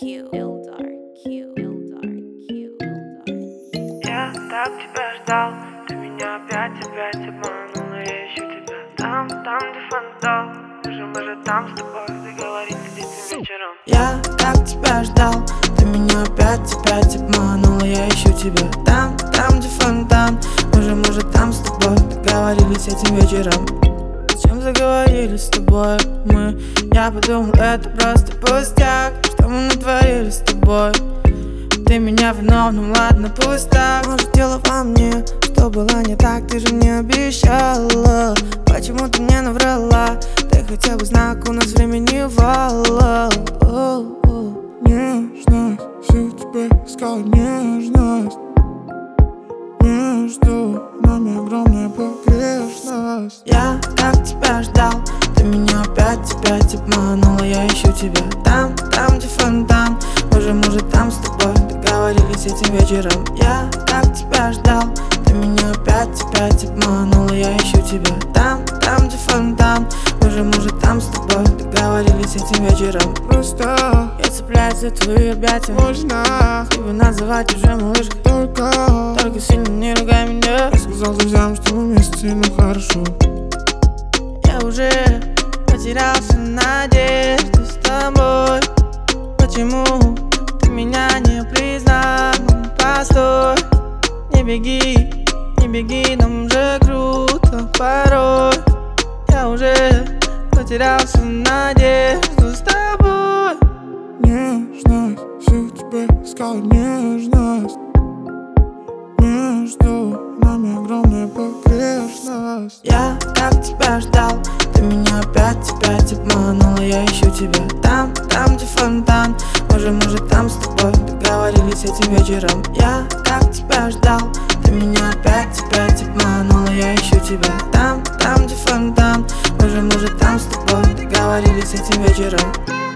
Я так тебя ждал, ты меня опять обманула. Я ищу тебя там, где фонтан. Мы же там с тобой договорились этим вечером. Я так тебя ждал, ты меня опять обманула. Я ищу тебя там, где фонтан. Мы же там с тобой договорились этим вечером. Зачем заговорили с тобой мы? Я подумал, это просто пустяк. Что мы натворили с тобой? Ты меня виновным, ладно, пусть так. Может, дело во мне, что было не так. Ты же мне обещала, почему ты мне наврала? Ты хотя бы знак, у нас времени вало. Нежность, всю тебе искал нежность. Между нами огромная погрешность. Я так тебя ждал, ты меня опять обманула. Я ищу тебя там, где фонтан. Мы же там с тобой договорились этим вечером. Я так тебя ждал, ты меня опять обманула. Я ищу тебя там, где фонтан. Мы же там с тобой договорились этим вечером. Просто я цепляюсь за твои объятия. можно тебя называть уже малышкой. Только сильно не ругай меня. Я сказал друзьям, что мы вместе, ну хорошо. Я уже потерялся в надежде с тобой. Почему ты меня не признал? Постой, не беги, нам же круто порой. Я уже потерялся в надежду с тобой. Нежность, всю тебе искал нежность. Между нами огромная погрешность. Я так тебя ждал, ты меня опять обманула. Я ищу тебя там, где фонтан. Мы же там с тобой договорились этим вечером. Я так тебя ждал, ты меня опять обманула. Я ищу тебя там, где фонтан. Мы же там с тобой договорились этим вечером.